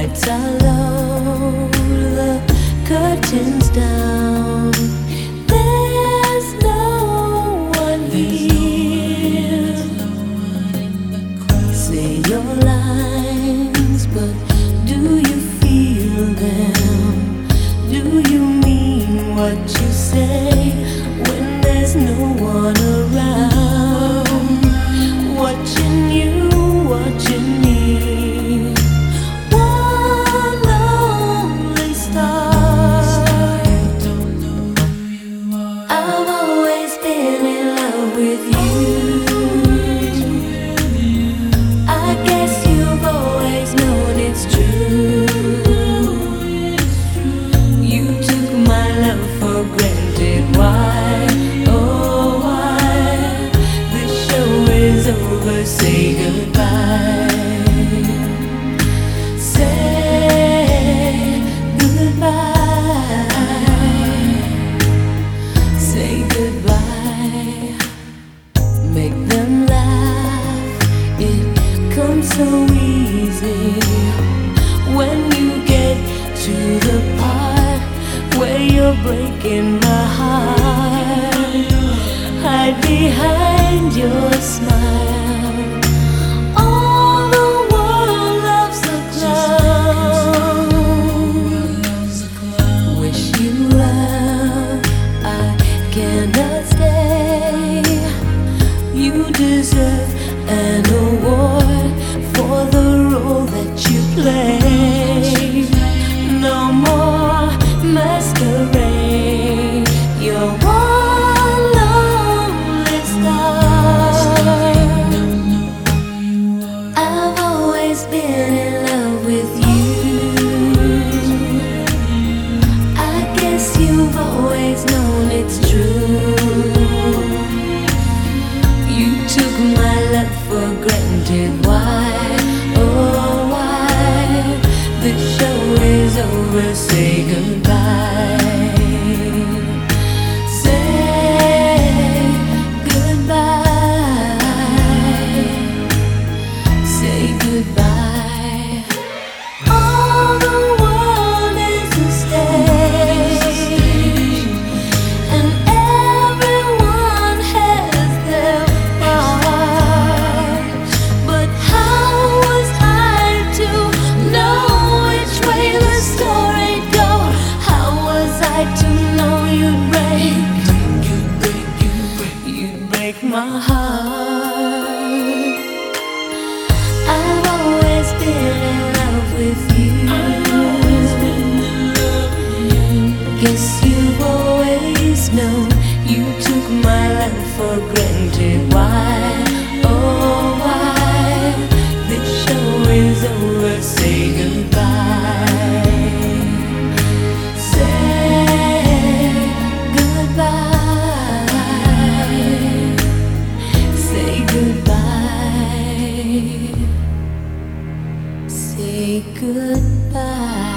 lights are low, the curtains down. There's no one here. Say your lines, but do you feel them? Do you mean what you say when there's no one around? Watching you, watching me. One lonely star. I've always been in love with you. I guess you've always known it's true. You took my love for granted. Why? Oh, why? This show is over. Say goodbye. Say goodbye. Say goodbye. Make them laugh. It comes so easy when you get to the part where you're breaking my heart. Hide behind your smile. All the world loves a clown. Wish you well, I cannot stay. You deserve an award for the role that you play. No more masquerade. You're one lonely star. I've always been in love with you. I guess you've always known it's true. You took my love for granted. Why? Oh, why? The show is over. Say goodbye. Say goodbye. Say goodbye. All the world is a stage, and everyone has their part. But how was I to know which way the story'd go? How was I to know you'd break my heart? I've always been in love with you. Guess you've always known. You took my life for granted. Why? Oh, why? This show is over. Say goodbye. Say goodbye. Say goodbye. Say goodbye.